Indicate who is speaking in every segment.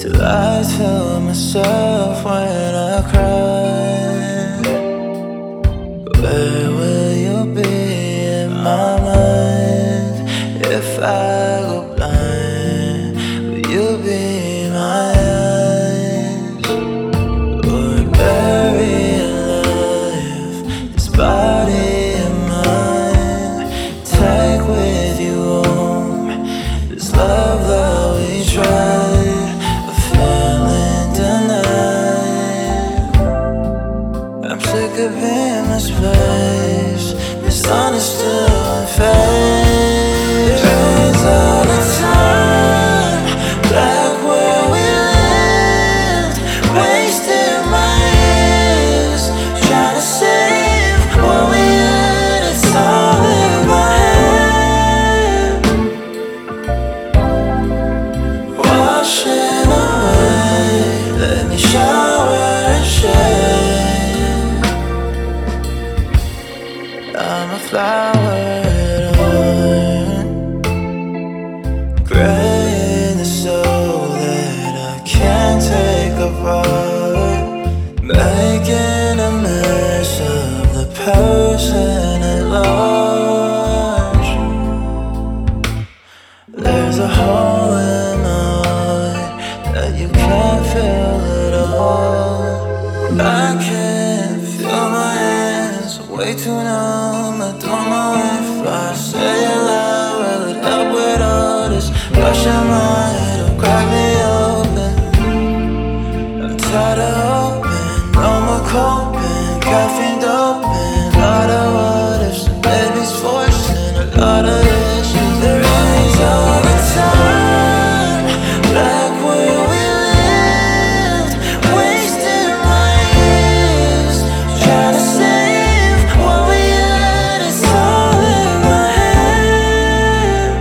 Speaker 1: till I tell myself when I cry. Where will you be in my mind if I go blind? Will you be my eyes? Or bury alive this body of mine? Take with you home this love that we tried, a feeling denied. I'm sick of being misplaced, misunderstood and faced. It rains all the time, black where we lived, wasted my years trying to save what we had. It's all in my head, washing away. Let me shower and shade. I'm a flower adorned, gray in the soul that I can't take apart, making a mess of the person at large. There's a hole in my heart that you can't fill at all. I can't feel my hands, way too numb. I don't know if I say it loud, will it help with all this rushing my head or crack me open? I'm tired of hoping, no more coping, caffeine doping, lot of what ifs and babies forcing a lot of issues. There rains all the time, black where we lived, wasted my years trying to save what we had. It's all in my head,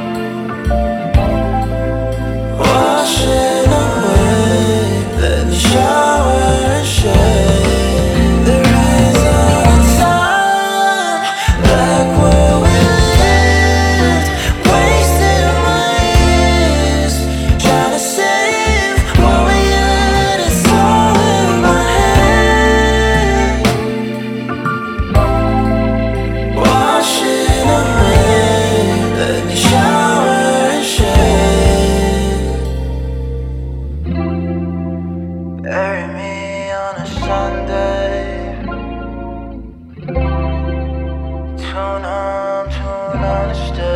Speaker 1: washing away. Let me shower and shade. There rains all the time, black where we lived, wasted my years trying to save what we had. It's all in my head, washing away. Let me shower and shade. Bury me on a Sunday, too numb to understand.